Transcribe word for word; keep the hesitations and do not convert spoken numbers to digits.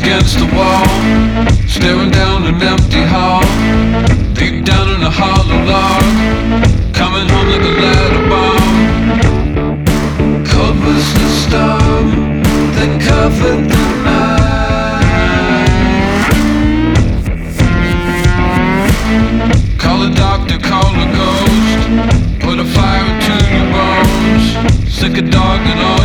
against the wall, staring down an empty hall. Deep down in a hollow log, coming home like a ladder bomb. Cold was the storm that covered the night. Call a doctor, call a ghost, put a fire into your bones. Sick of dog and all